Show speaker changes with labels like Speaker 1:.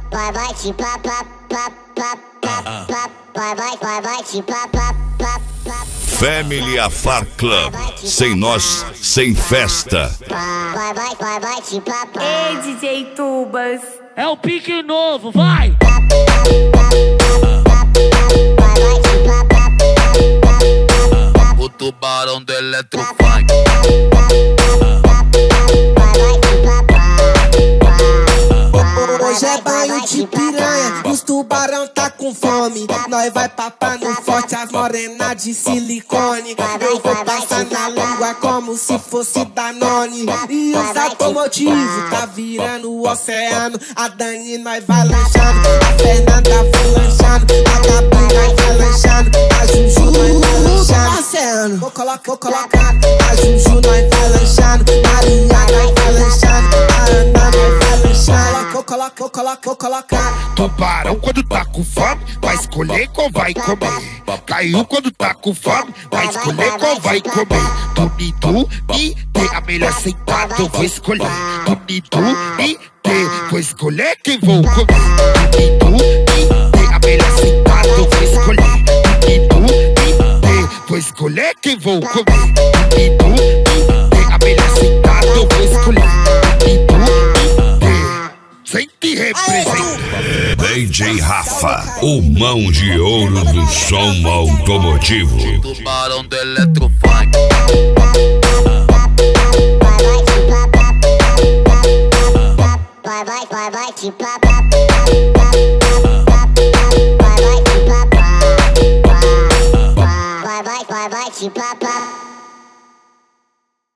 Speaker 1: vai te pá, pá, pá, pá, pá, pá, vai te pá, pá, pá, pá.
Speaker 2: Family Afar Club, sem nós, sem festa.
Speaker 1: Vai te pá, pá.
Speaker 3: Ei, DJ Tubas.
Speaker 4: É o pique novo, vai!
Speaker 5: O tubarão do Eletrofunk.
Speaker 6: Hoje é banho de piranha, os tubarão tá com fome. Nós vai papar no forte as morenas de silicone. Eu vou passar na língua como se fosse Danone. E os automotivos tá virando o oceano. A Dani nós vai lanchando, a Fernanda vai lanchando, a Gabi nós vai lanchando, a Juju nós vai lanchando. Vou colocar, a Juju nós vai lanchando, Maria nós vai lanchando, a Ana nós vai lanchando. Vou colocar.
Speaker 7: Tubarão quando tá com fome, vai escolher qual vai comer. Caiu quando tá com fome, vai escolher qual vai comer. Tu e te, a melhor sentada eu vou escolher. Tu e te, vou escolher quem vou comer. Tu e te, a melhor sentada eu vou escolher. Tu e te, vou escolher quem vou comer. Tu e te, a melhor sentada eu vou escolher. Sente e representa.
Speaker 2: DJ Rafa, o mão de ouro do som automotivo.
Speaker 5: O tubarão do Eletrofunk.
Speaker 1: Vai te pá, vai te pá, pá.